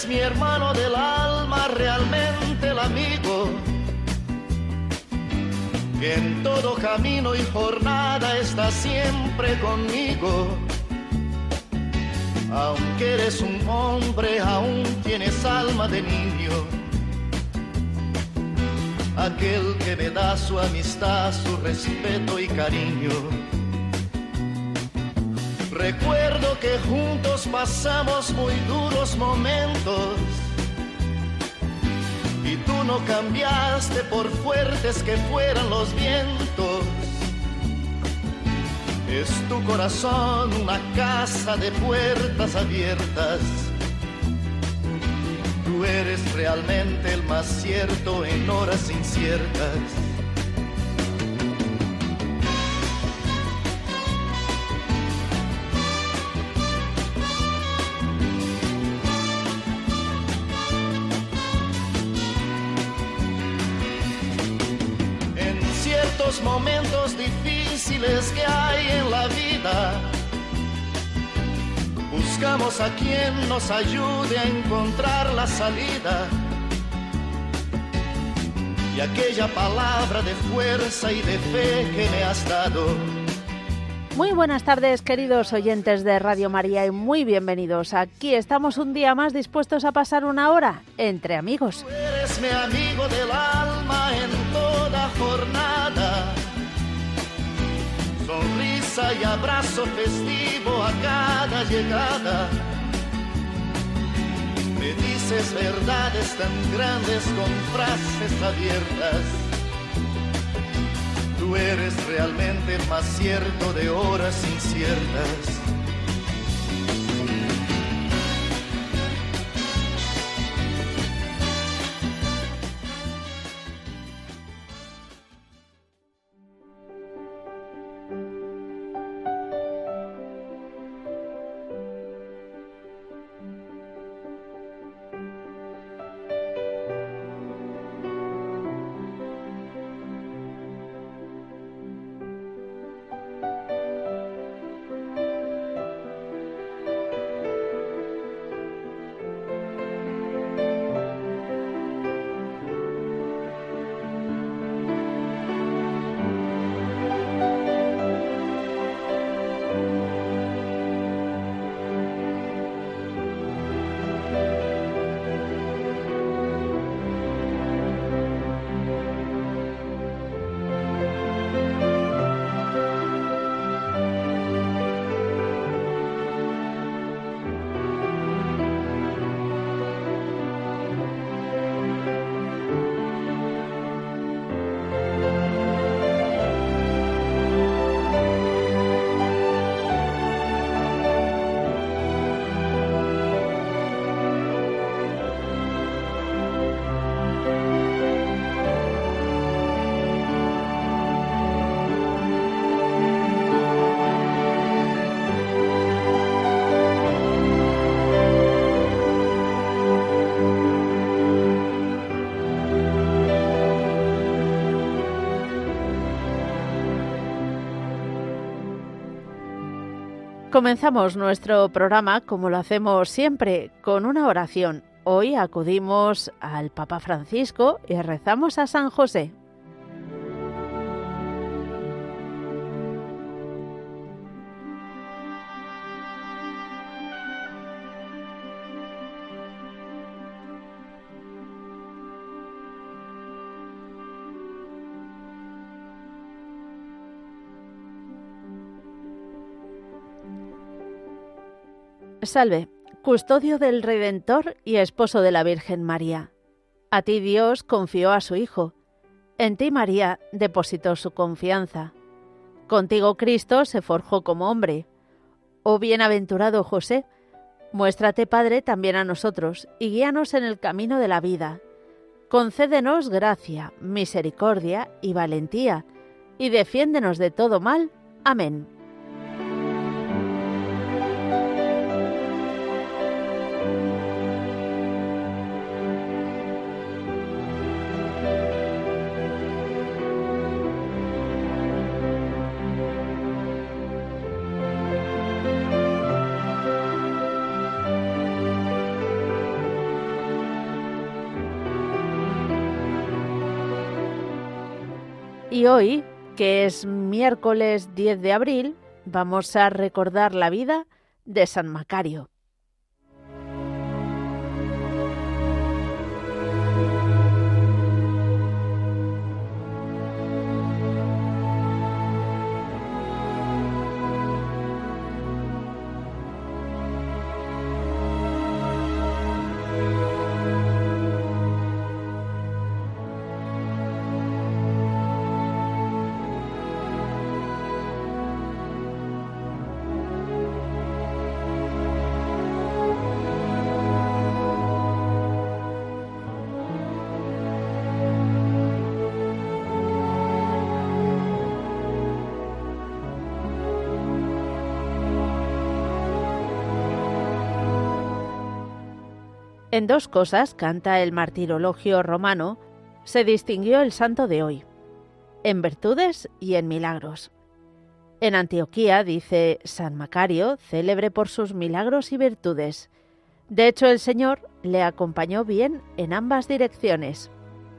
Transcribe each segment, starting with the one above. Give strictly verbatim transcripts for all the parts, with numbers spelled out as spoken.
mi hermano del alma, realmente el amigo, que en todo camino y jornada está siempre conmigo. Aunque eres un hombre, aún tienes alma de niño. Aquel que me da su amistad, su respeto y cariño. Recuerdo que juntos pasamos muy duros momentos y tú no cambiaste por fuertes que fueran los vientos. Es tu corazón una casa de puertas abiertas. Tú eres realmente el más cierto en horas inciertas. En ciertos momentos difíciles que hay en la vida, buscamos a quien nos ayude a encontrar la salida. Y aquella palabra de fuerza y de fe que me has dado. Muy buenas tardes, queridos oyentes de Radio María, y muy bienvenidos. Aquí estamos un día más dispuestos a pasar una hora entre amigos. Tú eres mi amigo del alma en toda jornada. Sonrisa y abrazo festivo a cada llegada. Me dices verdades tan grandes con frases abiertas. Tú eres realmente el más cierto de horas inciertas. Comenzamos nuestro programa, como lo hacemos siempre, con una oración. Hoy acudimos al Papa Francisco y rezamos a San José. Salve, custodio del Redentor y esposo de la Virgen María. A ti Dios confió a su Hijo. En ti María depositó su confianza. Contigo Cristo se forjó como hombre. Oh bienaventurado José, muéstrate Padre también a nosotros y guíanos en el camino de la vida. Concédenos gracia, misericordia y valentía, y defiéndenos de todo mal. Amén. Y hoy, que es miércoles diez de abril, vamos a recordar la vida de San Macario. En dos cosas canta el martirologio romano, se distinguió el santo de hoy, en virtudes y en milagros. En Antioquía, dice San Macario, célebre por sus milagros y virtudes. De hecho, el Señor le acompañó bien en ambas direcciones.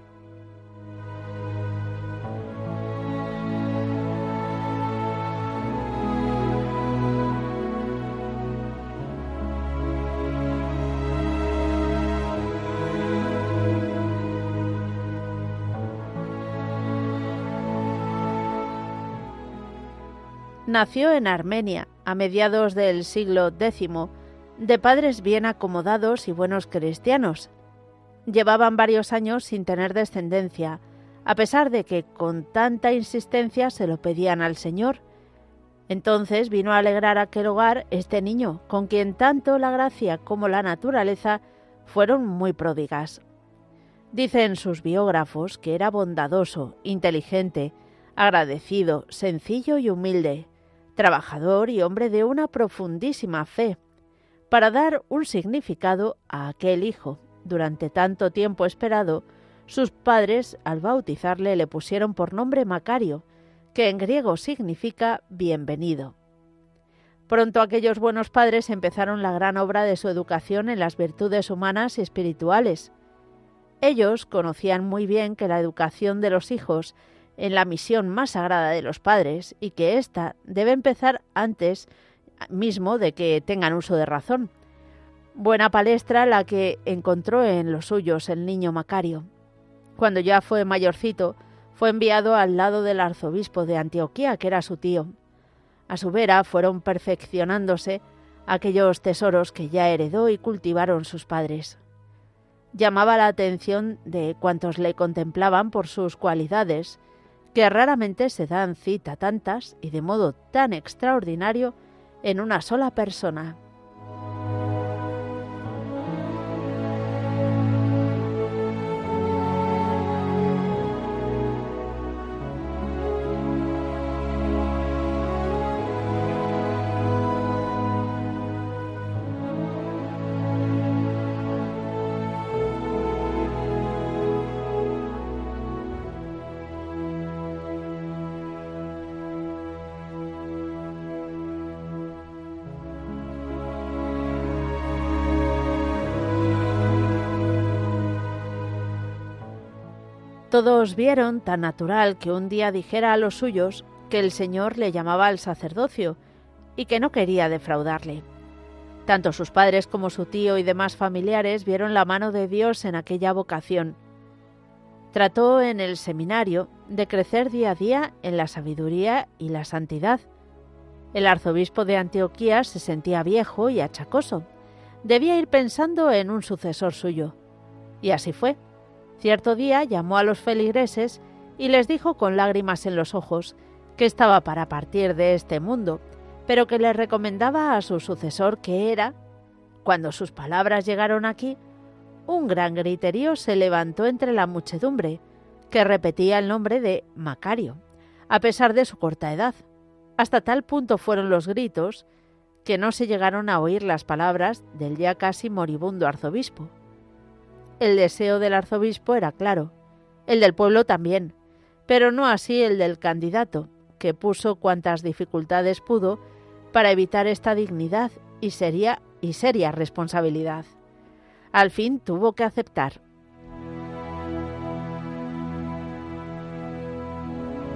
Nació en Armenia a mediados del siglo décimo, de padres bien acomodados y buenos cristianos. Llevaban varios años sin tener descendencia, a pesar de que con tanta insistencia se lo pedían al Señor. Entonces vino a alegrar aquel hogar este niño, con quien tanto la gracia como la naturaleza fueron muy pródigas. Dicen sus biógrafos que era bondadoso, inteligente, agradecido, sencillo y humilde, trabajador y hombre de una profundísima fe, para dar un significado a aquel hijo. Durante tanto tiempo esperado, sus padres, al bautizarle, le pusieron por nombre Macario, que en griego significa bienvenido. Pronto aquellos buenos padres empezaron la gran obra de su educación en las virtudes humanas y espirituales. Ellos conocían muy bien que la educación de los hijos en la misión más sagrada de los padres y que ésta debe empezar antes mismo de que tengan uso de razón. Buena palestra la que encontró en los suyos el niño Macario. Cuando ya fue mayorcito, fue enviado al lado del arzobispo de Antioquía, que era su tío. A su vera fueron perfeccionándose aquellos tesoros que ya heredó y cultivaron sus padres. Llamaba la atención de cuantos le contemplaban por sus cualidades, que raramente se dan cita tantas y de modo tan extraordinario en una sola persona. Todos vieron tan natural que un día dijera a los suyos que el Señor le llamaba al sacerdocio y que no quería defraudarle. Tanto sus padres como su tío y demás familiares vieron la mano de Dios en aquella vocación. Trató en el seminario de crecer día a día en la sabiduría y la santidad. El arzobispo de Antioquía se sentía viejo y achacoso. Debía ir pensando en un sucesor suyo. Y así fue. Cierto día llamó a los feligreses y les dijo con lágrimas en los ojos que estaba para partir de este mundo, pero que les recomendaba a su sucesor que era. Cuando sus palabras llegaron aquí, un gran griterío se levantó entre la muchedumbre, que repetía el nombre de Macario, a pesar de su corta edad. Hasta tal punto fueron los gritos que no se llegaron a oír las palabras del ya casi moribundo arzobispo. El deseo del arzobispo era claro, el del pueblo también, pero no así el del candidato, que puso cuantas dificultades pudo para evitar esta dignidad y seria, y seria responsabilidad. Al fin tuvo que aceptar.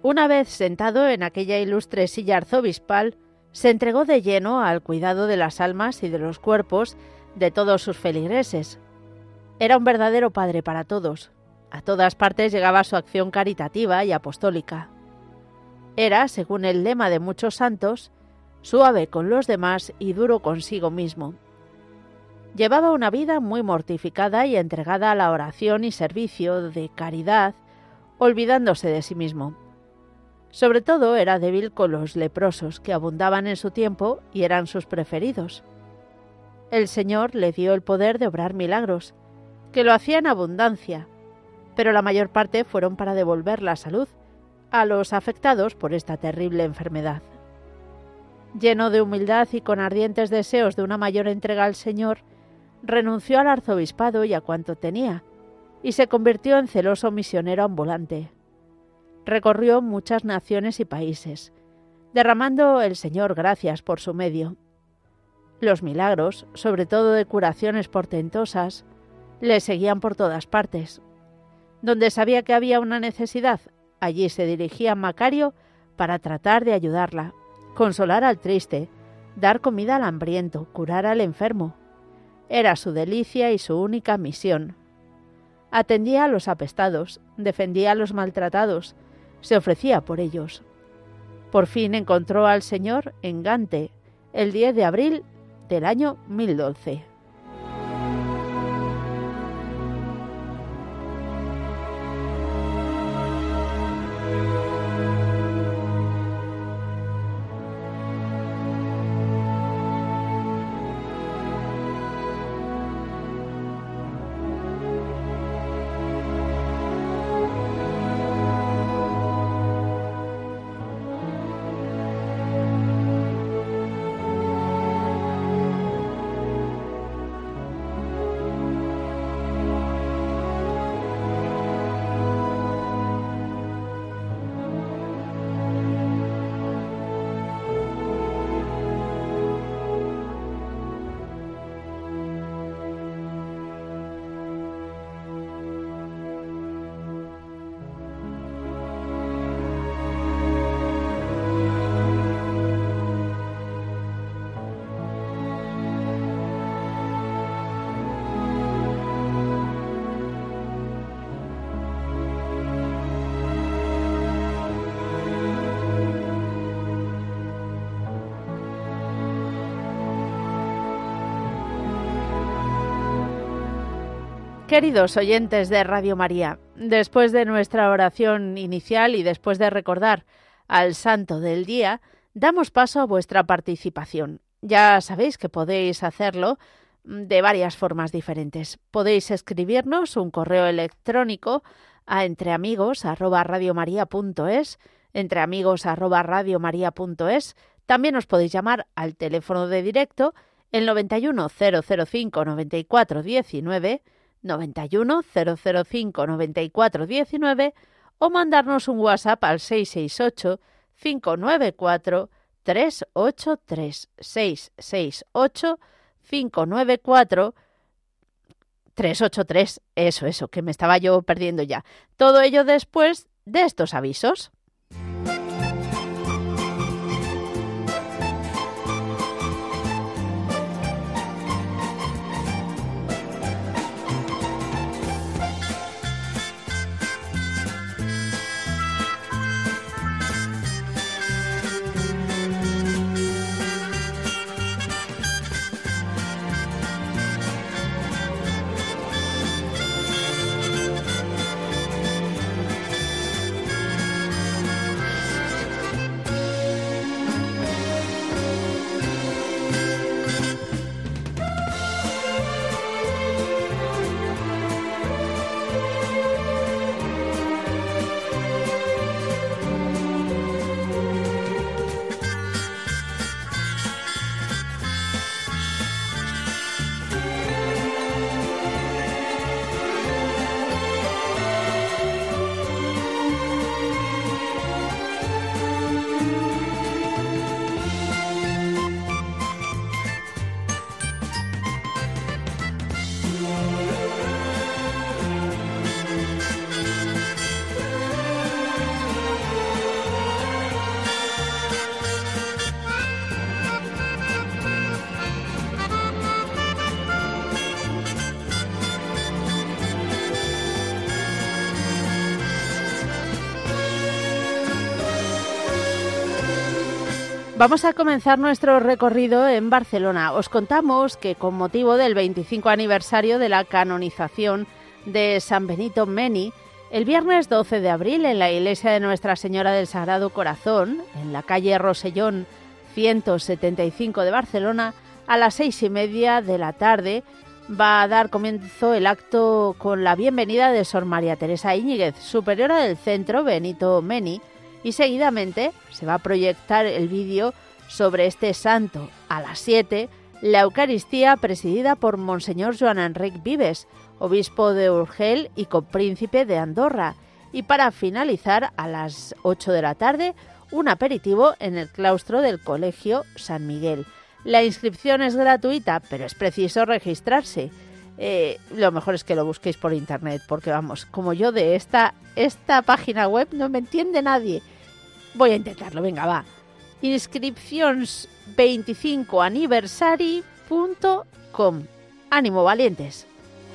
Una vez sentado en aquella ilustre silla arzobispal, se entregó de lleno al cuidado de las almas y de los cuerpos de todos sus feligreses. Era un verdadero padre para todos. A todas partes llegaba su acción caritativa y apostólica. Era, según el lema de muchos santos, suave con los demás y duro consigo mismo. Llevaba una vida muy mortificada y entregada a la oración y servicio de caridad, olvidándose de sí mismo. Sobre todo era débil con los leprosos, que abundaban en su tiempo y eran sus preferidos. El Señor le dio el poder de obrar milagros, que lo hacía en abundancia, pero la mayor parte fueron para devolver la salud a los afectados por esta terrible enfermedad. Lleno de humildad y con ardientes deseos de una mayor entrega al Señor, renunció al arzobispado y a cuanto tenía, y se convirtió en celoso misionero ambulante. Recorrió muchas naciones y países, derramando el Señor gracias por su medio. Los milagros, sobre todo de curaciones portentosas, le seguían por todas partes. Donde sabía que había una necesidad, allí se dirigía Macario para tratar de ayudarla, consolar al triste, dar comida al hambriento, curar al enfermo. Era su delicia y su única misión. Atendía a los apestados, defendía a los maltratados, se ofrecía por ellos. Por fin encontró al Señor en Gante, el diez de abril del año mil doce. Queridos oyentes de Radio María, después de nuestra oración inicial y después de recordar al santo del día, damos paso a vuestra participación. Ya sabéis que podéis hacerlo de varias formas diferentes. Podéis escribirnos un correo electrónico a entreamigos arroba radiomaria punto es, entreamigos arroba radiomaria punto es. También os podéis llamar al teléfono de directo el noventa y uno, cero cero cinco, noventa y cuatro diecinueve, noventa y uno, cero cero cinco, noventa y cuatro diecinueve o mandarnos un WhatsApp al seis seis ocho, cinco nueve cuatro, tres ocho tres, seis seis ocho, cinco nueve cuatro, tres ocho tres. Eso, eso, que me estaba yo perdiendo ya. Todo ello después de estos avisos. Vamos a comenzar nuestro recorrido en Barcelona. Os contamos que con motivo del veinticinco aniversario de la canonización de San Benito Meni, el viernes doce de abril en la iglesia de Nuestra Señora del Sagrado Corazón, en la calle Rosellón ciento setenta y cinco de Barcelona, a las seis y media de la tarde va a dar comienzo el acto con la bienvenida de Sor María Teresa Íñiguez, superiora del centro Benito Meni, y seguidamente se va a proyectar el vídeo sobre este santo. A las siete, la Eucaristía presidida por Monseñor Joan Enric Vives, obispo de Urgel y copríncipe de Andorra. Y para finalizar, a las ocho de la tarde, un aperitivo en el claustro del Colegio San Miguel. La inscripción es gratuita, pero es preciso registrarse. Eh, lo mejor es que lo busquéis por internet, porque vamos, como yo de esta, esta página web no me entiende nadie. Voy a intentarlo, venga, va. inscripcions veinticinco aniversari punto com. ¡Ánimo, valientes!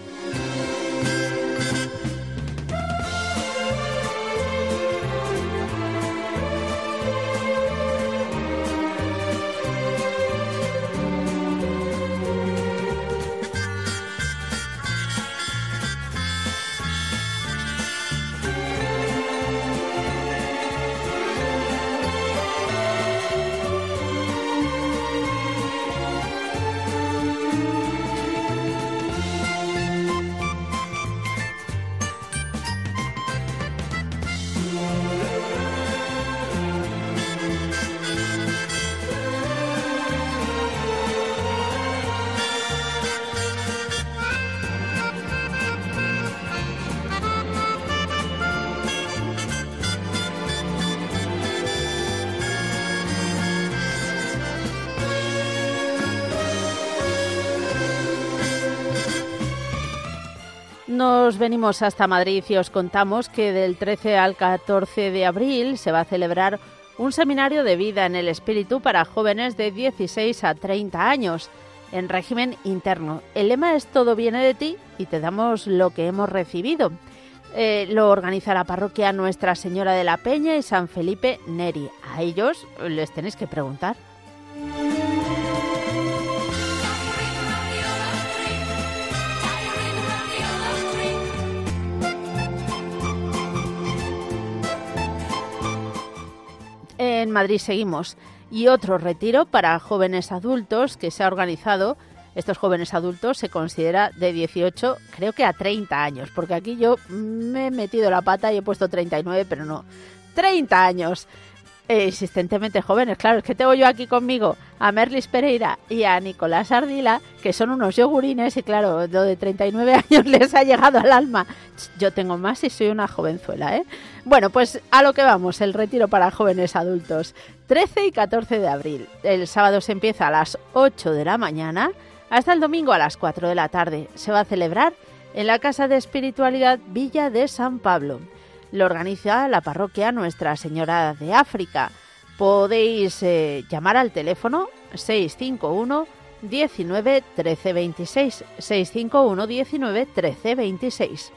Nos venimos hasta Madrid y os contamos que del trece al catorce de abril se va a celebrar un seminario de vida en el espíritu para jóvenes de dieciséis a treinta años en régimen interno. El lema es todo viene de ti y te damos lo que hemos recibido. Eh, lo organiza la parroquia Nuestra Señora de la Peña y San Felipe Neri. A ellos les tenéis que preguntar. En Madrid seguimos. Y otro retiro para jóvenes adultos que se ha organizado. Estos jóvenes adultos se considera de dieciocho, creo que a treinta años, porque aquí yo me he metido la pata y he puesto treinta y nueve, pero no, treinta años. Eh, insistentemente jóvenes, claro, es que tengo yo aquí conmigo a Merlis Pereira y a Nicolás Ardila, que son unos yogurines y claro, lo de treinta y nueve años les ha llegado al alma. Yo tengo más y soy una jovenzuela, ¿eh? Bueno, pues a lo que vamos, el retiro para jóvenes adultos, trece y catorce de abril. El sábado se empieza a las ocho de la mañana hasta el domingo a las cuatro de la tarde. Se va a celebrar en la Casa de Espiritualidad Villa de San Pablo. Lo organiza la parroquia Nuestra Señora de África. Podéis eh, llamar al teléfono seis cinco uno diecinueve trece veintiséis, seis cinco uno diecinueve trece veintiséis.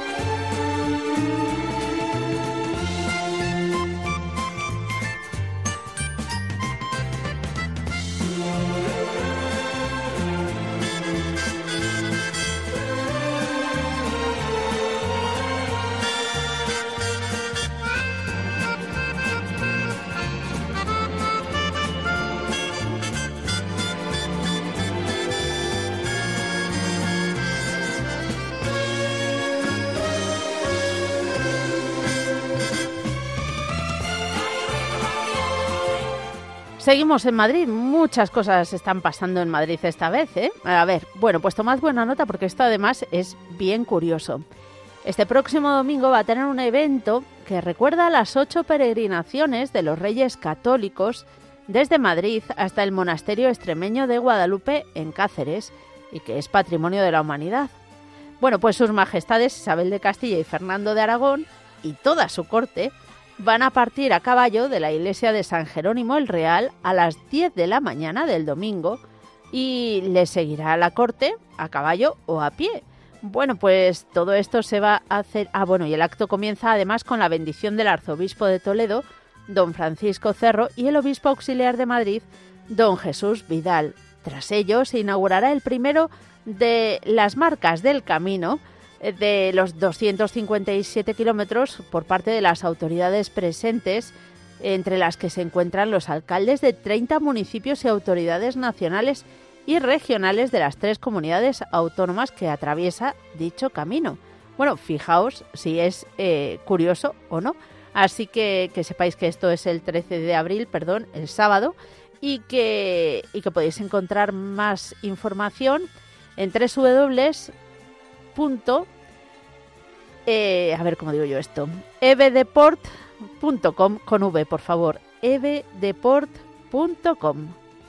Seguimos en Madrid, muchas cosas están pasando en Madrid esta vez, ¿eh? A ver, bueno, pues tomad buena nota porque esto además es bien curioso. Este próximo domingo va a tener un evento que recuerda las ocho peregrinaciones de los Reyes Católicos desde Madrid hasta el monasterio extremeño de Guadalupe en Cáceres y que es Patrimonio de la Humanidad. Bueno, pues sus majestades Isabel de Castilla y Fernando de Aragón y toda su corte van a partir a caballo de la iglesia de San Jerónimo el Real a las diez de la mañana del domingo y les seguirá la corte a caballo o a pie. Bueno, pues todo esto se va a hacer... Ah, bueno, y el acto comienza además con la bendición del arzobispo de Toledo don Francisco Cerro, y el obispo auxiliar de Madrid, don Jesús Vidal. Tras ello se inaugurará el primero de las marcas del camino de los doscientos cincuenta y siete kilómetros por parte de las autoridades presentes, entre las que se encuentran los alcaldes de treinta municipios y autoridades nacionales y regionales de las tres comunidades autónomas que atraviesa dicho camino. Bueno, fijaos si es eh, curioso o no. Así que que sepáis que esto es el trece de abril, perdón, el sábado, y que, y que podéis encontrar más información en doble u doble u doble u eh, a ver cómo digo yo esto, ebdeport punto com, con V, por favor, ebdeport punto com.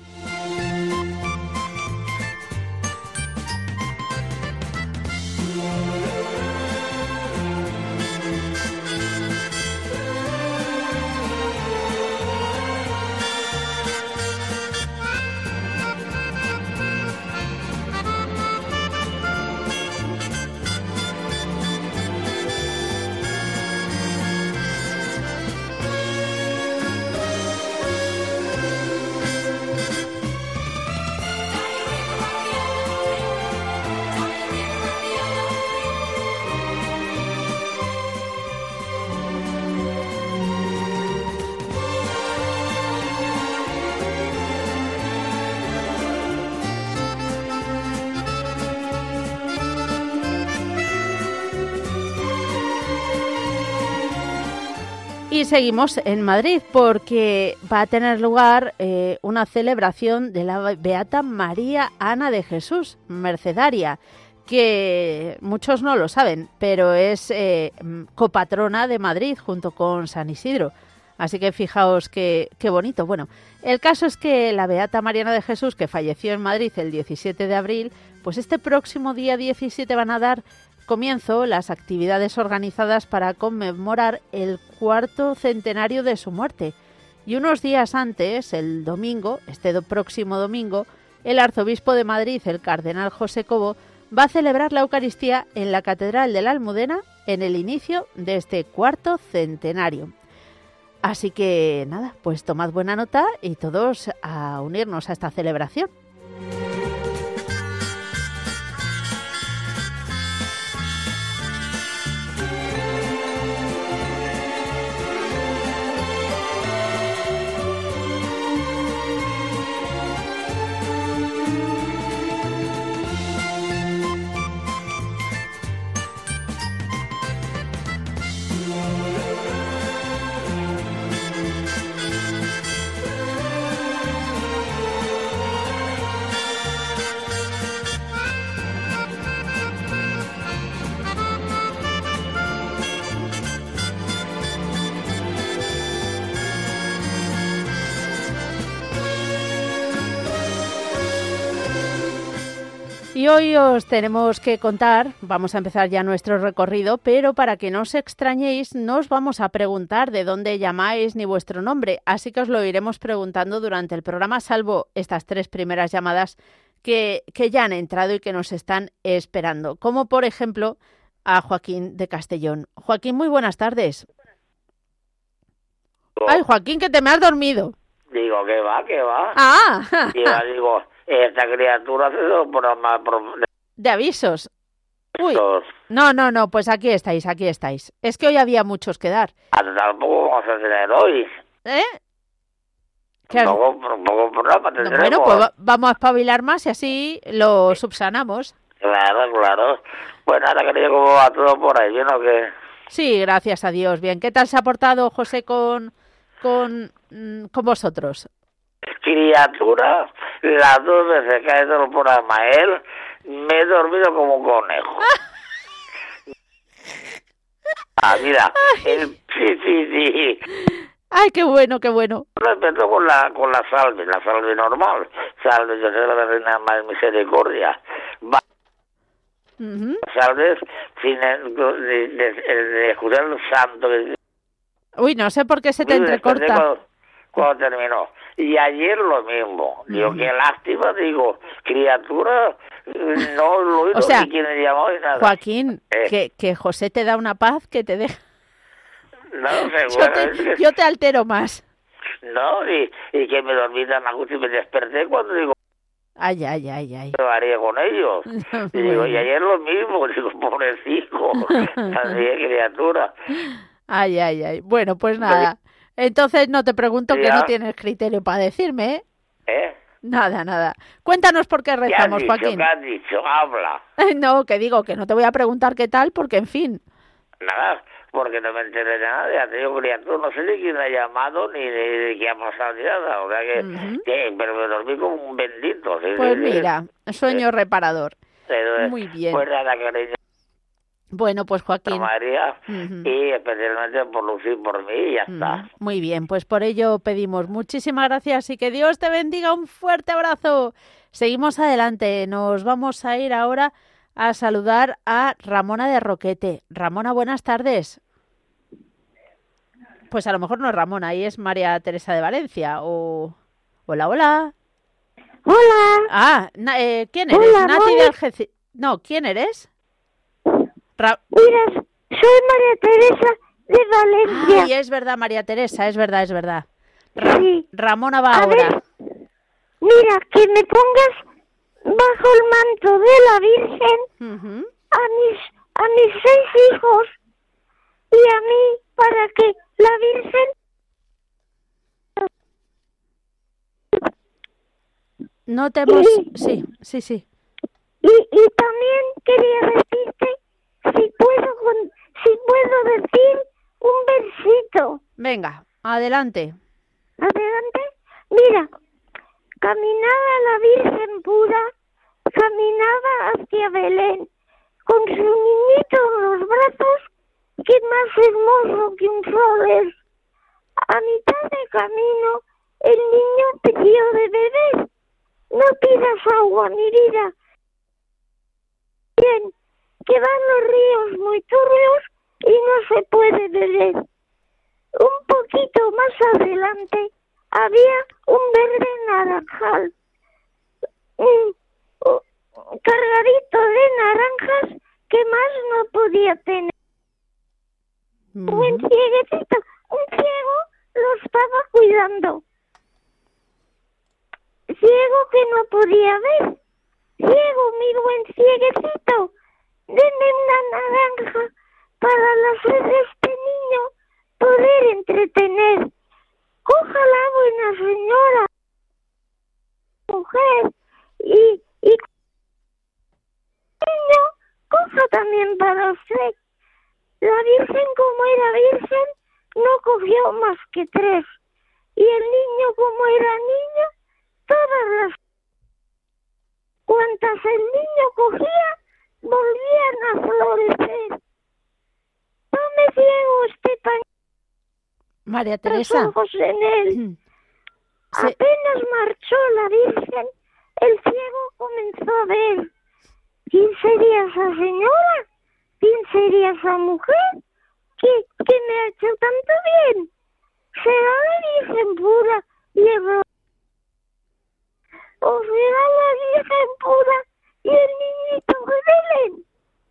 Y seguimos en Madrid porque va a tener lugar eh, una celebración de la Beata María Ana de Jesús, mercedaria, que muchos no lo saben, pero es eh, copatrona de Madrid junto con San Isidro. Así que fijaos qué, qué bonito. Bueno, el caso es que la Beata Mariana de Jesús, que falleció en Madrid el diecisiete de abril, pues este próximo día diecisiete van a dar comienzo las actividades organizadas para conmemorar el cuarto centenario de su muerte. Y unos días antes, el domingo, este do- próximo domingo, el arzobispo de Madrid, el cardenal José Cobo, va a celebrar la Eucaristía en la Catedral de la Almudena en el inicio de este cuarto centenario. Así que nada, pues tomad buena nota y todos a unirnos a esta celebración. Y hoy os tenemos que contar, vamos a empezar ya nuestro recorrido, pero para que no os extrañéis, no os vamos a preguntar de dónde llamáis ni vuestro nombre, así que os lo iremos preguntando durante el programa, salvo estas tres primeras llamadas que, que ya han entrado y que nos están esperando, como por ejemplo a Joaquín de Castellón. Joaquín, muy buenas tardes. Ay, Joaquín, que te me has dormido. Digo, que va, que va. Ah, Y yo digo, esta criatura hace dos programas por- de avisos. Uy, dos. no, no, no, pues aquí estáis, aquí estáis. Es que hoy había muchos que dar. Hasta tampoco vamos a tener hoy. ¿Eh? ¿Qué has- Un poco, un poco programa No, tendremos. bueno, pues va- vamos a espabilar más y así lo subsanamos. Claro, claro. Bueno, ahora quería cómo va todo por ahí, ¿bien o qué? Sí, gracias a Dios. Bien, ¿qué tal se ha portado José con, con, mm, con vosotros? Criatura, las dos veces que ha hecho el programa él, me he dormido como un conejo. Ah, mira, el, sí, sí, sí. Ay, qué bueno, qué bueno. Lo empezó con la, con la salve, la salve normal. Salve, yo soy la Reina más misericordia. Va, Ujú. salves sin el- de, de, de- de escuchar el santo. que- Uy, no sé por qué se te Después de entrecorta. Cuando, cuando terminó. Y ayer lo mismo. Digo, Mm. qué lástima, digo, criatura, no lo oído O sea, ni quién llamó ni nada. Joaquín, Eh. que, que José te da una paz que te deja. No, yo, seguro. te, yo te altero más. No, y, y que me dormí tan a gusto y me desperté cuando digo... Ay, ay, ay, ay. ¿Qué haría con ellos? Y digo, Bueno. y ayer lo mismo, digo, pobrecito, así de criatura. Ay, ay, ay. Bueno, pues nada. Entonces no te pregunto que Ya. no tienes criterio para decirme, ¿eh? ¿Eh? Nada, nada. Cuéntanos por qué ¿Qué has rezamos, dicho? Joaquín. ¿Qué has dicho? Habla. No, que digo que no te voy a preguntar qué tal, porque en fin. Nada, porque no me enteré de nada, ya te digo, criatura, no sé ni quién ha llamado, ni de qué ha pasado, ni nada, o sea que, Ujú. que- pero me dormí como un bendito. ¿Sí? Pues Sí, sí. mira, sueño reparador. Pero, Muy bien. Pues nada, cariño, Bueno, pues Joaquín. María, Ujú. y especialmente por Lucía y por mí, y ya está. Ujú. Muy bien, pues por ello pedimos muchísimas gracias y que Dios te bendiga. Un fuerte abrazo. Seguimos adelante. Nos vamos a ir ahora a saludar a Ramona de Roquete. Ramona, buenas tardes. Pues a lo mejor no es Ramona, ahí es María Teresa de Valencia. O... Hola, hola. Hola, Ah, na- eh, ¿quién eres? Hola, Nati de Mónica. Algeciras. No, ¿quién eres? Ra- mira, soy María Teresa de Valencia. Ay, es verdad, María Teresa, es verdad, es verdad. Ra- Sí. Ramona va A ahora. ver, mira, que me pongas bajo el manto de la Virgen Ujú. a mis, a mis seis hijos y a mí para que la Virgen... No te hemos... Sí. Sí, sí, sí. Y, y también quería decirte si puedo, con- si puedo decir un versito. Venga, adelante. Adelante. Mira, caminaba la Virgen pura, caminaba hacia Belén, con su niñito en los brazos, que más hermoso que un sol es. A mitad de camino, el niño pidió de beber. No pidas agua, mi vida. Bien, que van los ríos muy turbios y no se puede beber. Un poquito más adelante había un verde naranjal, un, un cargadito de naranjas que más no podía tener. Un buen Ujú. cieguecito, un ciego lo estaba cuidando. Ciego que no podía ver. Ciego, mi buen cieguecito, deme una naranja para la sed de este niño poder entretener. Cójala, buena señora, mujer, y, y niño, coja también para usted. La Virgen, como era virgen, no cogió más que tres. Y el niño, como era niño, todas las cuantas el niño cogía, volvían a florecer. Tome ciego este pañuelo, María los Teresa. ojos en él. Se- Apenas marchó la Virgen, el ciego comenzó a ver. ¿Quién sería esa señora? ¿Quién sería esa mujer que, que me ha hecho tanto bien? ¿Será la Virgen pura y el ro- ¿O será la Virgen pura y el niñito de Belén?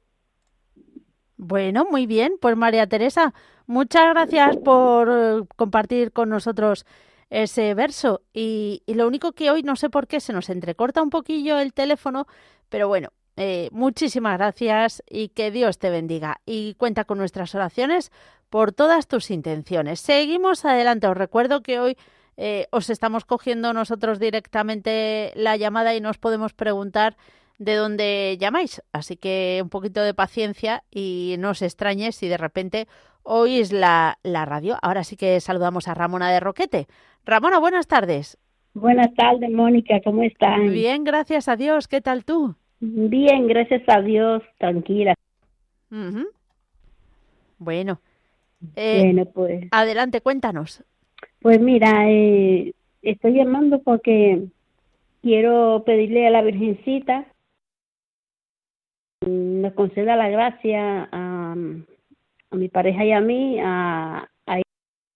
Bueno, muy bien. Pues María Teresa, muchas gracias por eh, compartir con nosotros ese verso. Y, y lo único que hoy no sé por qué se nos entrecorta un poquillo el teléfono, pero bueno, eh, muchísimas gracias y que Dios te bendiga. Y cuenta con nuestras oraciones por todas tus intenciones. Seguimos adelante. Os recuerdo que hoy eh, os estamos cogiendo nosotros directamente la llamada y nos podemos preguntar de dónde llamáis. Así que un poquito de paciencia y no os extrañe si de repente oís la, la radio. Ahora sí que saludamos a Ramona de Roquete. Ramona, buenas tardes. Buenas tardes, Mónica, ¿cómo están? Bien, gracias a Dios. ¿Qué tal tú? Bien, gracias a Dios, tranquila. Ujú. Bueno, eh, Bueno, pues, adelante, cuéntanos. pues mira, eh, estoy llamando porque quiero pedirle a la Virgencita mm, nos conceda la gracia a, a mi pareja y a mí a, a ir,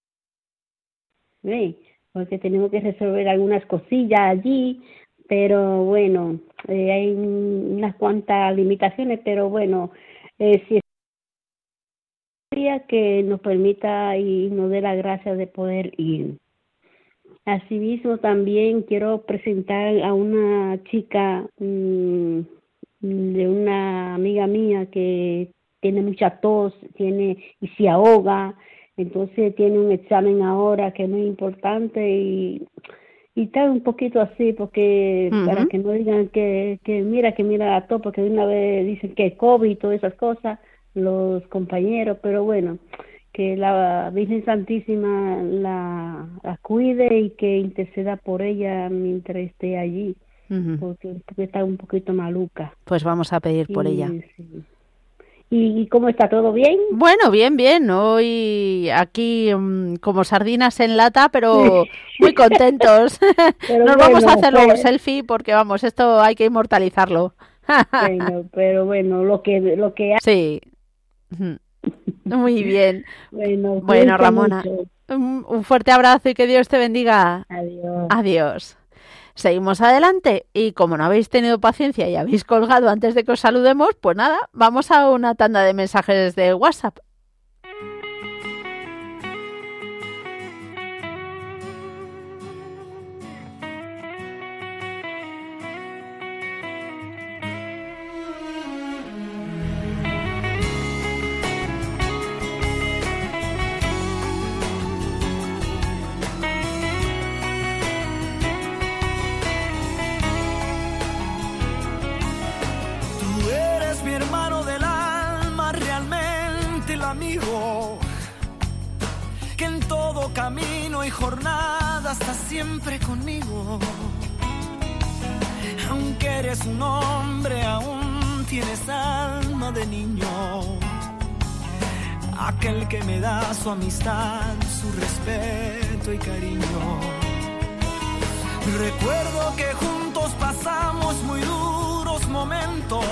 ¿ve? Porque tenemos que resolver algunas cosillas allí, pero bueno, eh, hay unas cuantas limitaciones, pero bueno, eh, si María que nos permita y nos dé la gracia de poder ir. Asimismo, también quiero presentar a una chica mmm, de una amiga mía que tiene mucha tos, tiene y se ahoga, entonces tiene un examen ahora que es muy importante y, y está un poquito así, porque uh-huh. para que no digan que, que mira, que mira la tos, porque de una vez dicen que es COVID y todas esas cosas, los compañeros, pero bueno, que la Virgen Santísima la, la cuide y que interceda por ella mientras esté allí, uh-huh. porque, porque está un poquito maluca. Pues vamos a pedir por y, ella. Sí. ¿Y, ¿Y cómo está? ¿Todo bien? Bueno, bien, bien. Hoy aquí um, como sardinas en lata, pero muy contentos. Pero Nos bueno, vamos a hacer luego pues... un selfie porque, vamos, esto hay que inmortalizarlo. Bueno, pero bueno, lo que lo que hay... Sí. Muy bien. Bueno, bueno Ramona, un, un fuerte abrazo y que Dios te bendiga. Adiós. Adiós. Seguimos adelante y como no habéis tenido paciencia y habéis colgado antes de que os saludemos, pues nada, vamos a una tanda de mensajes de WhatsApp. Que en todo camino y jornada estás siempre conmigo. Aunque eres un hombre, aún tienes alma de niño. Aquel que me da su amistad, su respeto y cariño. Recuerdo que juntos pasamos muy duros momentos.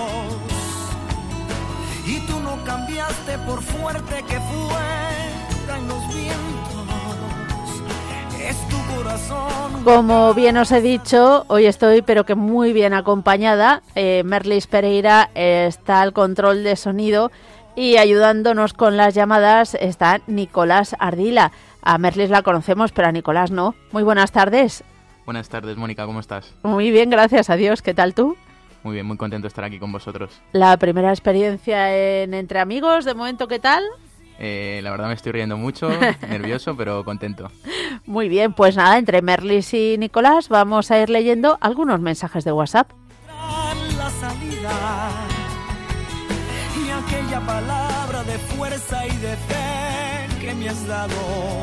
Y tú no cambiaste por fuerte que fueran los vientos. Es tu corazón. Como bien os he dicho, hoy estoy pero que muy bien acompañada. Eh, Merlis Pereira está al control de sonido y ayudándonos con las llamadas está Nicolás Ardila. A Merlis la conocemos, pero a Nicolás no. Muy buenas tardes. Buenas tardes, Mónica, ¿cómo estás? Muy bien, gracias a Dios. ¿Qué tal tú? Muy bien, muy contento de estar aquí con vosotros. La primera experiencia en Entre Amigos, de momento, ¿qué tal? Eh, la verdad me estoy riendo mucho, nervioso, pero contento. Muy bien, pues nada, entre Merlis y Nicolás vamos a ir leyendo algunos mensajes de WhatsApp. La salida y aquella palabra de fuerza y de fe que me has dado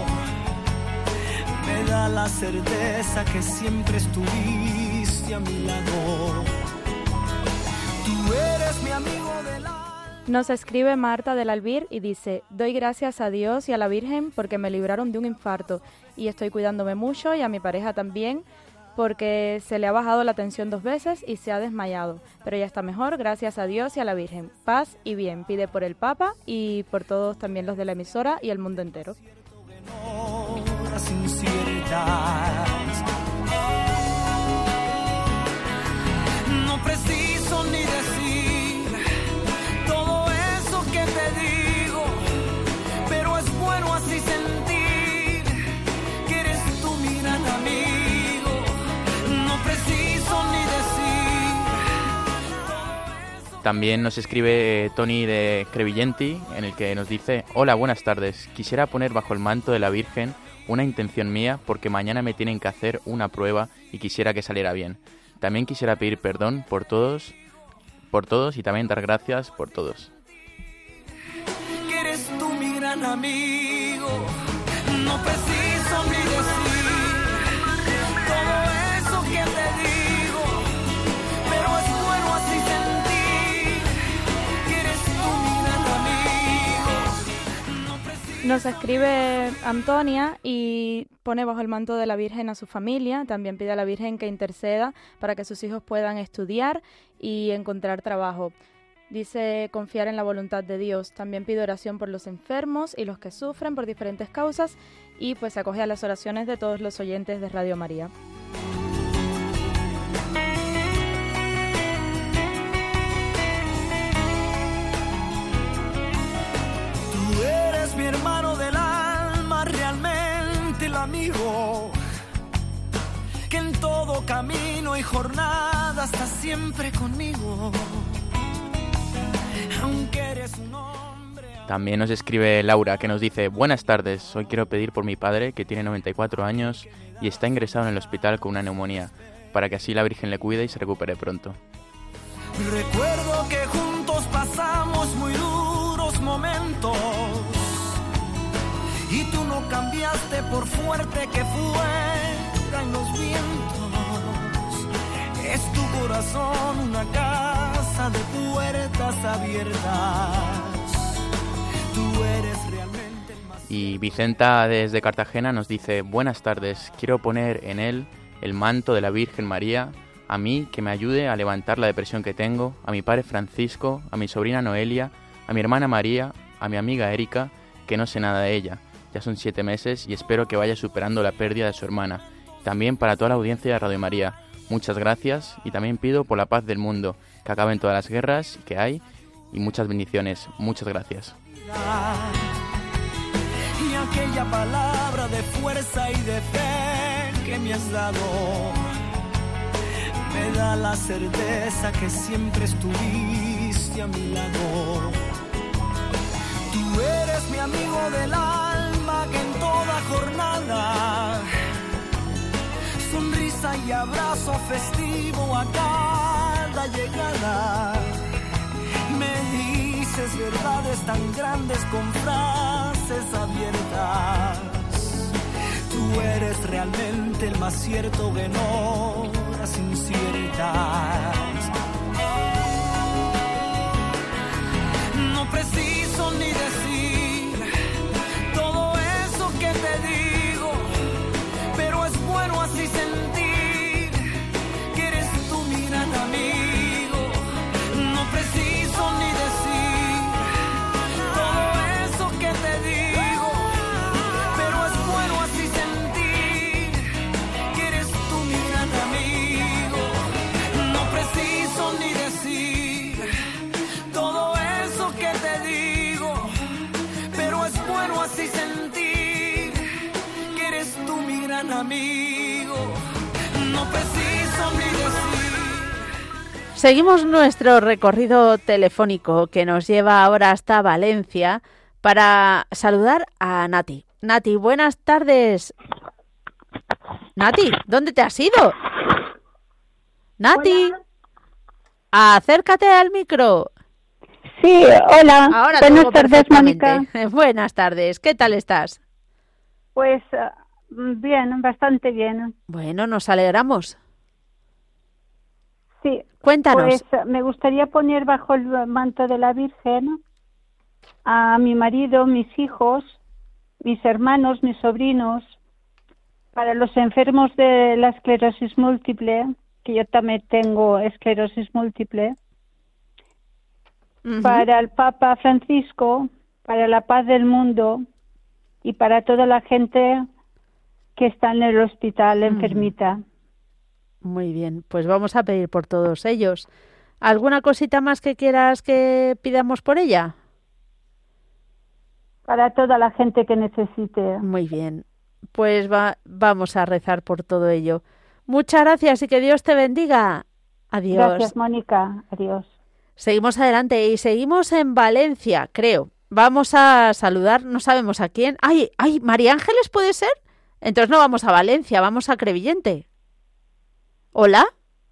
me da la certeza que siempre estuviste a mi lado. Tú eres mi amigo de la... Nos escribe Marta del Albir y dice: doy gracias a Dios y a la Virgen porque me libraron de un infarto y estoy cuidándome mucho, y a mi pareja también, porque se le ha bajado la tensión dos veces y se ha desmayado, pero ya está mejor, gracias a Dios y a la Virgen. Paz y bien, pide por el Papa y por todos también los de la emisora y el mundo entero. No preciso ni decir todo eso que te digo, pero es bueno así sentir que eres tú mi gran amigo. No preciso ni decir todo eso. También nos escribe eh, Tony de Crevillenti, en el que nos dice: hola, buenas tardes. Quisiera poner bajo el manto de la Virgen una intención mía, porque mañana me tienen que hacer una prueba y quisiera que saliera bien. También quisiera pedir perdón por todos, por todos y también dar gracias por todos. Que eres tú mi gran amigo, no preciso ni decir todo eso que te digo, pero es bueno así sentir que eres tú mi gran amigo. No preciso... Nos escribe Antonia y pone bajo el manto de la Virgen a su familia. También pide a la Virgen que interceda para que sus hijos puedan estudiar y encontrar trabajo. Dice confiar en la voluntad de Dios. También pide oración por los enfermos y los que sufren por diferentes causas, y pues se acoge a las oraciones de todos los oyentes de Radio María. Tú eres todo camino y jornada estás siempre conmigo. Aunque eres un hombre... También nos escribe Laura, que nos dice: buenas tardes, hoy quiero pedir por mi padre, que tiene noventa y cuatro años y está ingresado en el hospital con una neumonía, para que así la Virgen le cuide y se recupere pronto. Recuerdo que juntos pasamos muy duros momentos y tú no cambiaste por fuerte que fueran los vientos. Es tu corazón una casa de puertas abiertas. Tú eres realmente el más... Y Vicenta desde Cartagena nos dice: buenas tardes, quiero poner en él el manto de la Virgen María, a mí que me ayude a levantar la depresión que tengo, a mi padre Francisco, a mi sobrina Noelia, a mi hermana María, a mi amiga Erika, que no sé nada de ella. Ya son siete meses y espero que vaya superando la pérdida de su hermana. También para toda la audiencia de Radio María, muchas gracias, y también pido por la paz del mundo, que acaben todas las guerras que hay, y muchas bendiciones. Muchas gracias. Y aquella palabra de fuerza y de fe que me has dado me da la certeza que siempre estuviste a mi lado. Tú eres mi amigo del alma que en toda jornada, sonrisa y abrazo festivo a cada llegada, me dices verdades tan grandes con frases abiertas. Tú eres realmente el más cierto en horas inciertas. No preciso ni decir todo eso que te digo, pero es bueno así sentir que eres tú mi gran amigo. No preciso ni decir todo eso que te digo, pero es bueno así sentir que eres tú mi gran amigo. No preciso ni decir todo eso que te digo, pero es bueno así sentir que eres tú mi gran amigo. No preciso ni decir. Seguimos nuestro recorrido telefónico que nos lleva ahora hasta Valencia para saludar a Nati. Nati, buenas tardes. Nati, ¿dónde te has ido? Nati, Hola. Acércate al micro. Sí, hola. Ahora te Buenas oigo tardes, perfectamente. Mónica. Buenas tardes, ¿qué tal estás? Pues uh, bien, bastante bien. Bueno, nos alegramos. Sí. Cuéntanos. Pues uh, me gustaría poner bajo el manto de la Virgen a mi marido, mis hijos, mis hermanos, mis sobrinos, para los enfermos de la esclerosis múltiple, que yo también tengo esclerosis múltiple, Uh-huh. para el Papa Francisco, para la paz del mundo y para toda la gente que está en el hospital, Uh-huh. enfermita. Muy bien, pues vamos a pedir por todos ellos. ¿Alguna cosita más que quieras que pidamos por ella? Para toda la gente que necesite. Muy bien, pues va, vamos a rezar por todo ello. Muchas gracias y que Dios te bendiga. Adiós. Gracias, Mónica. Adiós. Seguimos adelante y seguimos en Valencia, creo. Vamos a saludar, no sabemos a quién. ¡Ay, ay! ¿María Ángeles puede ser? Entonces no vamos a Valencia, vamos a Crevillente. ¿Hola?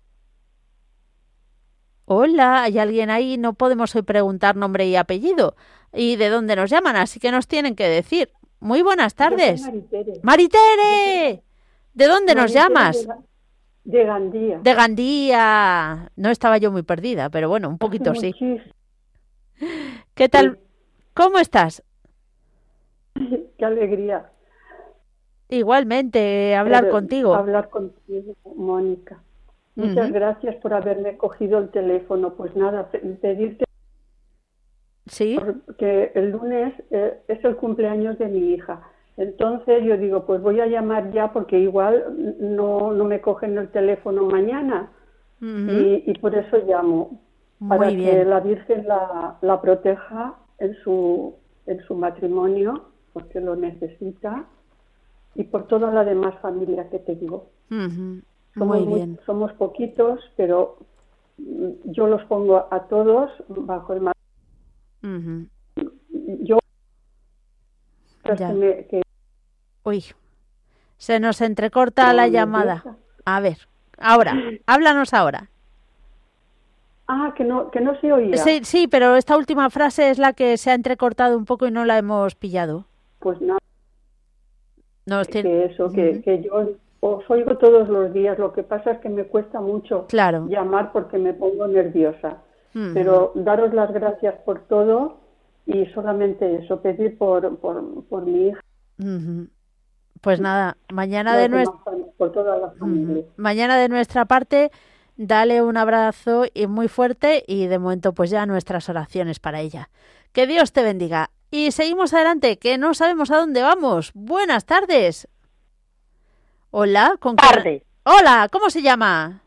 Hola, ¿hay alguien ahí? No podemos hoy preguntar nombre y apellido. ¿Y de dónde nos llaman? Así que nos tienen que decir. Muy buenas tardes. Maritere. ¡Maritere! ¿De dónde nos Maritere llamas? De, de Gandía. De Gandía. No estaba yo muy perdida, pero bueno, un poquito sí. Muchis... ¿Qué tal? ¿Cómo estás? Qué alegría. Igualmente, hablar Pero, contigo. Hablar contigo, Mónica. Muchas Uh-huh. gracias por haberme cogido el teléfono. Pues nada, pe- pedirte Sí. que el lunes eh, es el cumpleaños de mi hija. Entonces yo digo, pues voy a llamar ya porque igual no, no me cogen el teléfono mañana. Uh-huh. y, y por eso llamo. Para Muy que bien. la Virgen la, la proteja en su, en su matrimonio, porque lo necesita, y por toda la demás familia que te digo. Uh-huh. Somos, Muy muy- bien. somos poquitos, pero mm, yo los pongo a todos bajo el mando. Ujú. Yo Ya. que me- que- Uy, se nos entrecorta No, la nerviosa. llamada. A ver, ahora, háblanos ahora. Ah, que no, que no se oía. Sí, sí, pero esta última frase es la que se ha entrecortado un poco y no la hemos pillado. Pues nada, Nos que tiene- eso, que, que yo os oigo todos los días. Lo que pasa es que me cuesta mucho Claro. llamar porque me pongo nerviosa. Ujú. Pero daros las gracias por todo y solamente eso, pedir por, por, por mi hija, Ujú. Pues nada, mañana las de, demás nues- fam- por toda la familia. Ujú. mañana de nuestra parte, dale un abrazo y muy fuerte y de momento pues ya nuestras oraciones para ella. Que Dios te bendiga. Y seguimos adelante, que no sabemos a dónde vamos. Buenas tardes. Hola, ¿con quién? Tarde. Hola, ¿cómo se llama?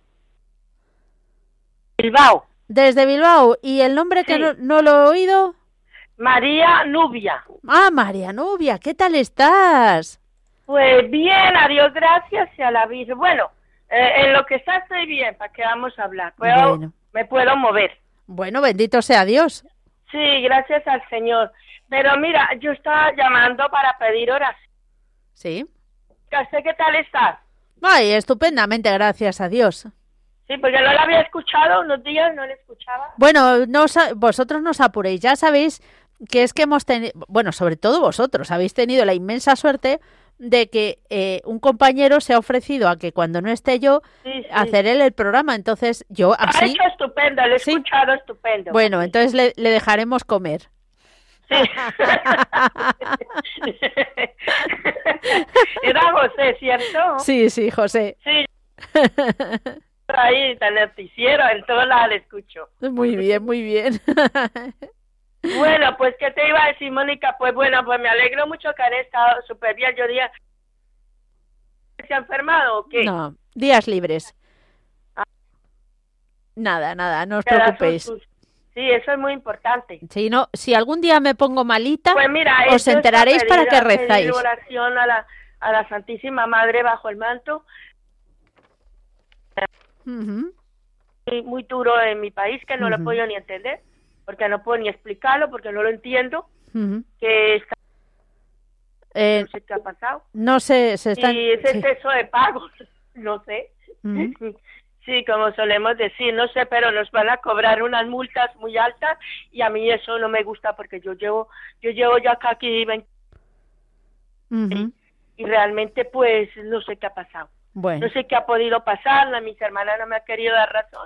Bilbao. Desde Bilbao. ¿Y el nombre que Sí. no, no lo he oído? María Nubia. Ah, María Nubia, ¿qué tal estás? Pues bien, a Dios gracias y a la Virgen. Bueno, eh, en lo que está estoy bien, ¿para qué vamos a hablar? Puedo, Bueno. Me puedo mover. Bueno, bendito sea Dios. Sí, gracias al Señor. Pero mira, yo estaba llamando para pedir oración. Sí. ¿Usted qué tal estás? Ay, estupendamente, gracias a Dios. Sí, porque no la había escuchado unos días, no la escuchaba. Bueno, no os a- vosotros no os apuréis, ya sabéis que es que hemos tenido, bueno, sobre todo vosotros, habéis tenido la inmensa suerte de que eh, un compañero se ha ofrecido a que cuando no esté yo, Sí, sí. hacer él el programa. Entonces yo Ha así, hecho estupendo, lo he Sí. escuchado estupendo. bueno, entonces le, le dejaremos comer. Sí. Era José, ¿cierto? Sí, sí, José. Sí, ahí, tan noticiero, en todos lados le escucho. Muy bien, muy bien. Bueno, pues, ¿qué te iba a decir, Mónica? Pues, bueno, pues me alegro mucho que han estado súper bien. Yo día ¿se ha enfermado o qué? No, días libres. Ah. Nada, nada, no os Te da preocupéis. sus- Sí, eso es muy importante. Si no, si algún día me pongo malita, Pues mira, os esto es enteraréis para pedir- que pedir rezáis. oración a la, a la Santísima Madre bajo el manto. Ujú. Muy, muy duro en mi país, que no lo Ujú. he podido ni entender, porque no puedo ni explicarlo, porque no lo entiendo, Ujú. que está, Eh, no sé qué ha pasado. no sé, se están... Y ese sí. exceso de pagos, no sé. Ujú. Sí, como solemos decir, no sé, pero nos van a cobrar unas multas muy altas y a mí eso no me gusta porque yo llevo, yo llevo ya acá aquí veinte Ujú. y realmente pues no sé qué ha pasado. Bueno, No sé qué ha podido pasar, la, mis hermanas no me han querido dar razón.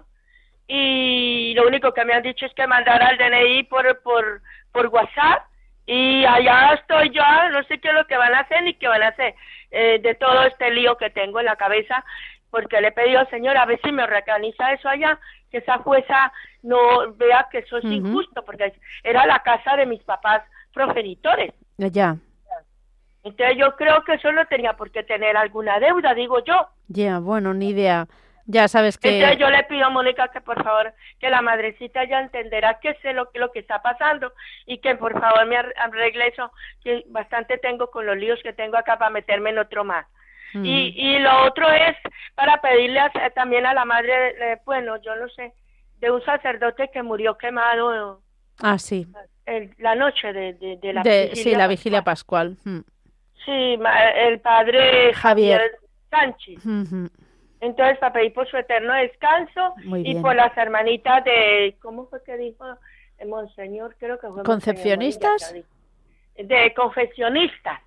Y lo único que me han dicho es que mandara el D N I por, por, por WhatsApp y allá estoy yo, no sé qué es lo que van a hacer ni qué van a hacer eh, de todo este lío que tengo en la cabeza, porque le he pedido al Señor a ver si me organiza eso allá, que esa jueza no vea que eso es Ujú. injusto, porque era la casa de mis papás progenitores. ya, Entonces yo creo que eso no tenía por qué tener alguna deuda, digo yo. ya, bueno, ni idea. Ya sabes Entonces que... yo le pido a Mónica que por favor, que la madrecita ya entenderá que sé lo, lo que está pasando y que por favor me ar- arregle eso, que bastante tengo con los líos que tengo acá para meterme en otro más. Ujú. Y, y lo otro es para pedirle a- también a la madre, eh, bueno, yo no sé, de un sacerdote que murió quemado Ah, sí. el- la noche de, de, de la De, vigilia sí, la pascual. vigilia pascual. Mm. Sí, ma- el padre Javier. Javier Sánchez. Ujú. Entonces, para pedir por su eterno descanso Muy y bien. por las hermanitas de, ¿cómo fue que dijo el monseñor? Creo que fue Monseñor ¿Concepcionistas? Bonilla que dijo. De confesionistas,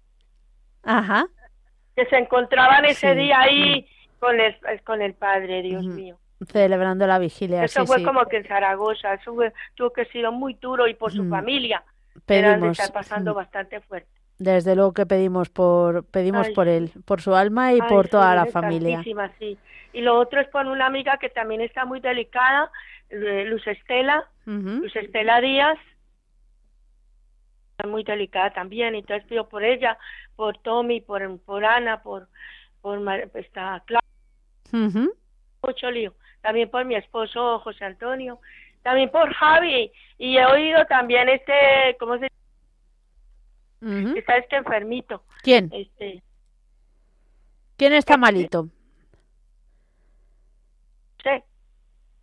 Ajá. que se encontraban ese Sí, día ahí con el, con el padre, Dios Ujú. mío. Celebrando la vigilia, Eso sí, fue sí. como que en Zaragoza, eso fue, tuvo que sido muy duro y por su Ujú. familia. Eran de Pedimos, estar pasando mm, bastante fuerte. desde luego que pedimos por pedimos Ay, por sí. él, por su alma y Ay, por sí, toda la Virgen familia. Santísima, sí. Y lo otro es por una amiga que también está muy delicada, eh, Luz Estela, Ujú. Luz Estela Díaz, está muy delicada también, entonces pido por ella, por Tommy, por, por Ana, por, por Mar- está Clara, Ujú. mucho lío, también por mi esposo José Antonio, también por Javi, y he oído también este, ¿cómo se Ujú. está este enfermito? ¿Quién? Este, ¿Quién está malito?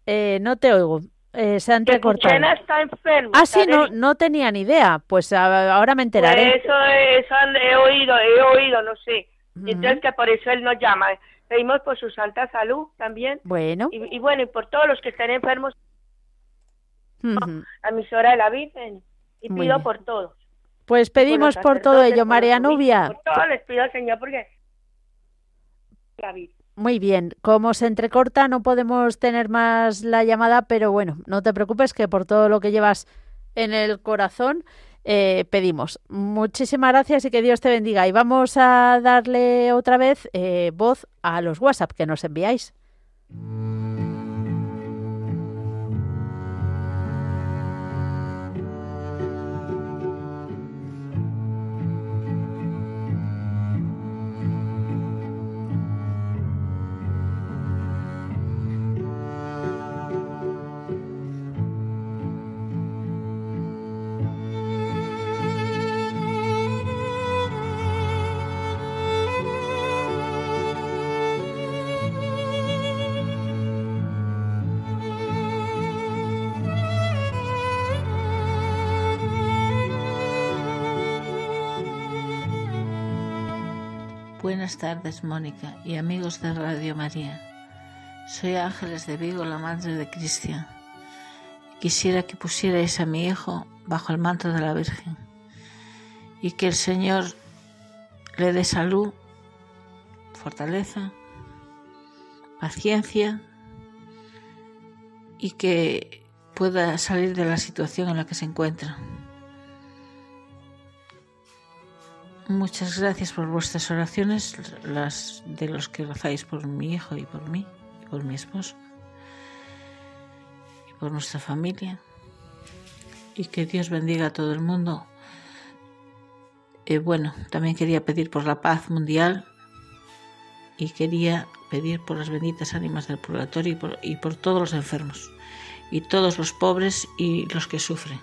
Eh, no te oigo. Eh, se ha entrecortado. Chena está enfermo. Ah, sí, no, débil. no tenía ni idea. Pues a, ahora me enteraré. Pues eso, eso han- he oído, he oído, no sé. Ujú. Entonces que por eso él nos llama. Pedimos por su santa salud también. Bueno. Y, y bueno, y por todos los que estén enfermos, Ujú. la emisora de la Virgen. Y Muy pido bien. por todos. Pues pedimos los por todo sacerdotes, ello, por María los obispos, Nubia. Por todos les pido al Señor porque la Virgen. Muy bien, como se entrecorta no podemos tener más la llamada, pero bueno, no te preocupes que por todo lo que llevas en el corazón eh, pedimos. Muchísimas gracias y que Dios te bendiga. Y vamos a darle otra vez eh, voz a los WhatsApp que nos enviáis. Buenas tardes, Mónica y amigos de Radio María. Soy Ángeles de Vigo, la madre de Cristian. Quisiera que pusierais a mi hijo bajo el manto de la Virgen y que el Señor le dé salud, fortaleza, paciencia y que pueda salir de la situación en la que se encuentra. Muchas gracias por vuestras oraciones, las de los que rezáis por mi hijo y por mí, y por mi esposo, y por nuestra familia. Y que Dios bendiga a todo el mundo. Eh, bueno, también quería pedir por la paz mundial y quería pedir por las benditas ánimas del purgatorio y por, y por todos los enfermos, y todos los pobres y los que sufren.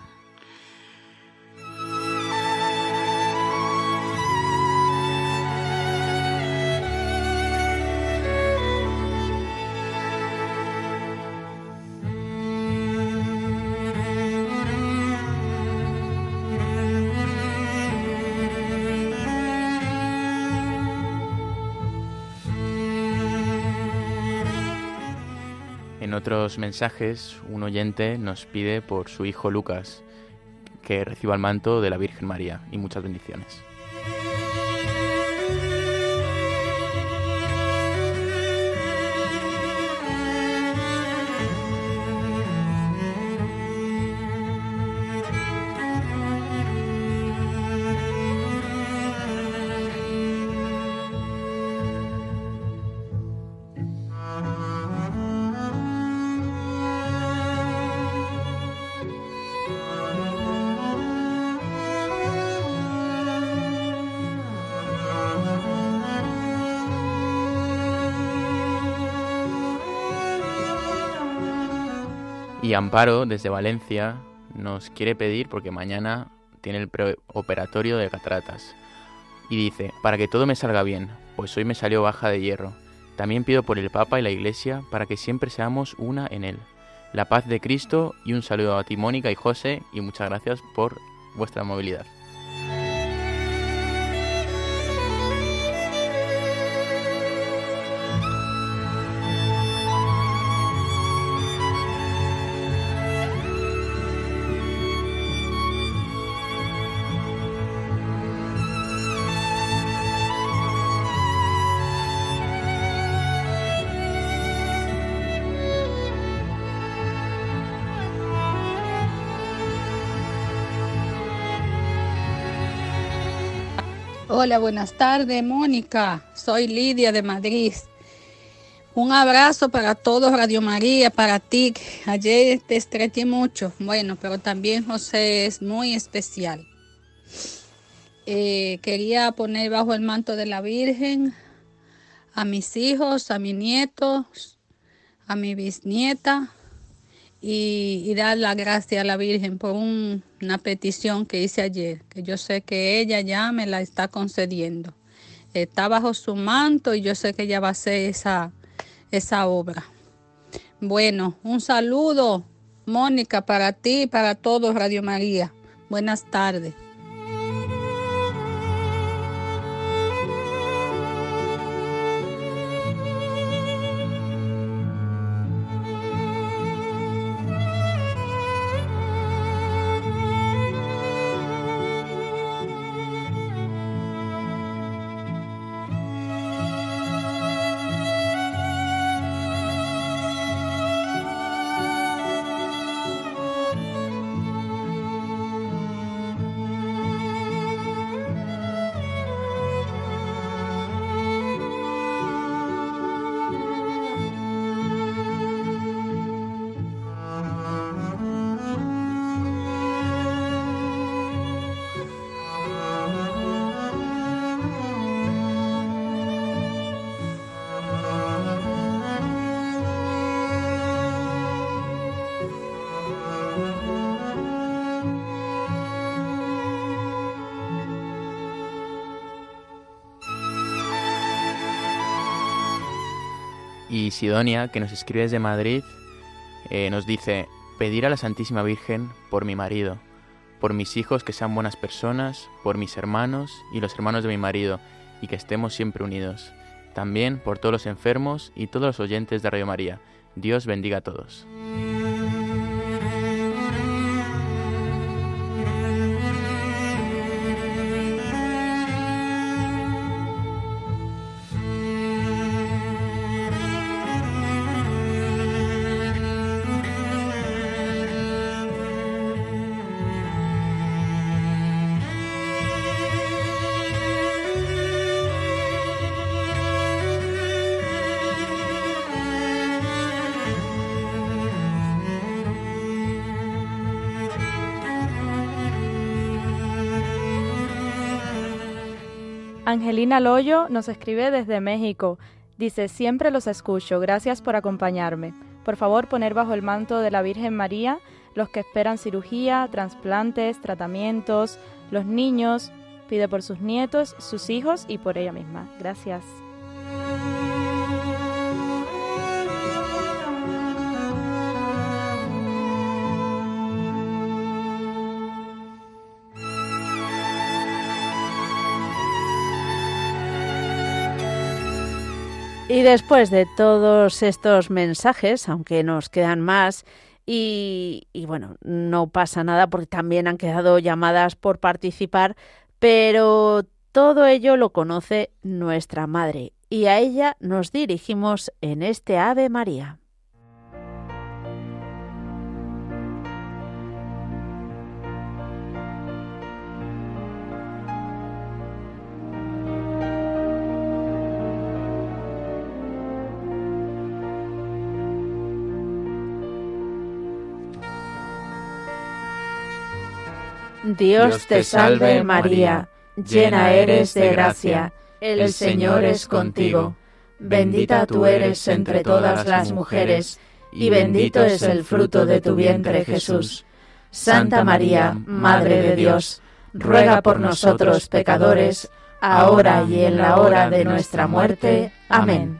En otros mensajes, un oyente nos pide por su hijo Lucas, que reciba el manto de la Virgen María, y muchas bendiciones. Y Amparo, desde Valencia, nos quiere pedir, porque mañana tiene el preoperatorio de cataratas, y dice: para que todo me salga bien, pues hoy me salió baja de hierro. También pido por el Papa y la Iglesia para que siempre seamos una en él. La paz de Cristo, y un saludo a ti, Mónica y José, y muchas gracias por vuestra movilidad. Hola, buenas tardes, Mónica. Soy Lidia de Madrid. Un abrazo para todos, Radio María, para ti. Ayer te estreché mucho, bueno, pero también José es muy especial. Eh, quería poner bajo el manto de la Virgen a mis hijos, a mis nietos, a mi bisnieta y, y dar la gracia a la Virgen por un, una petición que hice ayer, que yo sé que ella ya me la está concediendo. Está bajo su manto y yo sé que ella va a hacer esa, esa obra. Bueno, un saludo, Mónica, para ti y para todos, Radio María. Buenas tardes. Y Sidonia, que nos escribe desde Madrid, eh, nos dice: pedir a la Santísima Virgen por mi marido, por mis hijos que sean buenas personas, por mis hermanos y los hermanos de mi marido, y que estemos siempre unidos. También por todos los enfermos y todos los oyentes de Radio María. Dios bendiga a todos. Angelina Loyo nos escribe desde México. Dice: siempre los escucho, gracias por acompañarme. Por favor, poner bajo el manto de la Virgen María los que esperan cirugía, trasplantes, tratamientos, los niños. Pide por sus nietos, sus hijos y por ella misma. Gracias. Y después de todos estos mensajes, aunque nos quedan más, y, y bueno, no pasa nada porque también han quedado llamadas por participar, pero todo ello lo conoce nuestra Madre y a ella nos dirigimos en este Ave María. Dios te salve María, llena eres de gracia, el Señor es contigo. Bendita tú eres entre todas las mujeres, y bendito es el fruto de tu vientre Jesús. Santa María, Madre de Dios, ruega por nosotros pecadores, ahora y en la hora de nuestra muerte. Amén.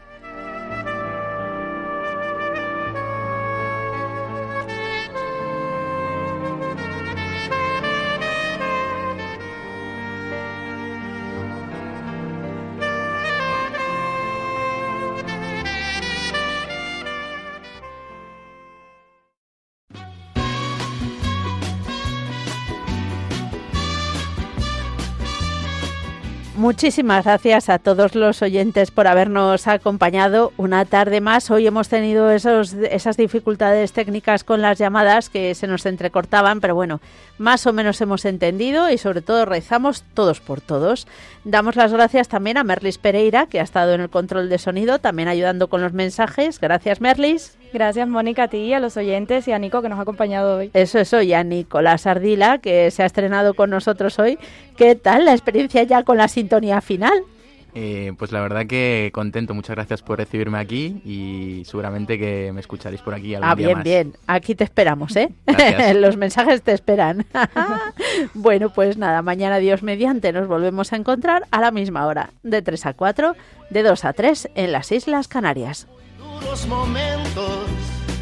Muchísimas gracias a todos los oyentes por habernos acompañado una tarde más. Hoy hemos tenido esos, esas dificultades técnicas con las llamadas que se nos entrecortaban, pero bueno, más o menos hemos entendido y sobre todo rezamos todos por todos. Damos las gracias también a Merlis Pereira, que ha estado en el control de sonido, también ayudando con los mensajes. Gracias, Merlis. Gracias, Mónica, a ti, a los oyentes y a Nico, que nos ha acompañado hoy. Eso, eso, y a Nicolás Ardila, que se ha estrenado con nosotros hoy. ¿Qué tal la experiencia ya con la sintonía final? Eh, pues la verdad que contento. Muchas gracias por recibirme aquí y seguramente que me escucharéis por aquí algún ah, día bien, más. bien. Aquí te esperamos, ¿eh? Gracias. Los mensajes te esperan. Bueno, pues nada, mañana Dios mediante nos volvemos a encontrar a la misma hora, de tres a cuatro, de dos a tres en las Islas Canarias. Duros momentos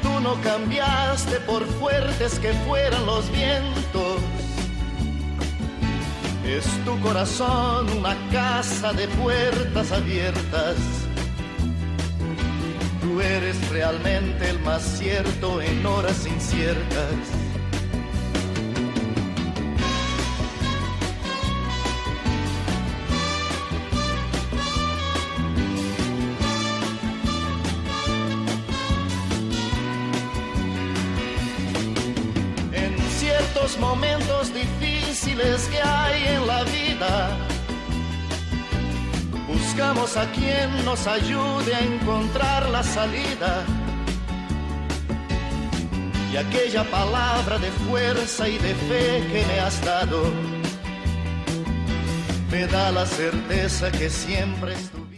Tú no cambiaste por fuertes que fueran los vientos. Es tu corazón una casa de puertas abiertas. Tú eres realmente el más cierto en horas inciertas. Los momentos difíciles que hay en la vida, buscamos a quien nos ayude a encontrar la salida. Y aquella palabra de fuerza y de fe que me has dado me da la certeza que siempre estuve.